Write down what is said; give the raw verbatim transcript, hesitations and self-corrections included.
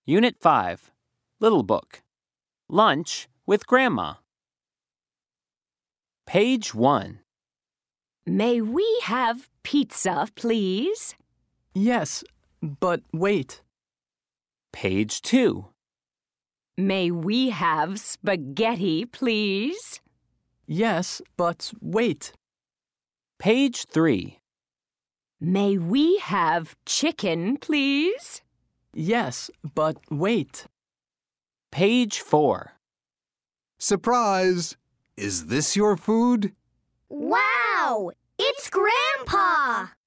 Unit five, Little Book. Lunch with Grandma. Page one. May we have pizza, please? Yes, but wait. Page two. May we have spaghetti, please? Yes, but wait. Page three. May we have chicken, please? Yes, but wait. Page four. Surprise! Is this your food? Wow! It's Grandpa!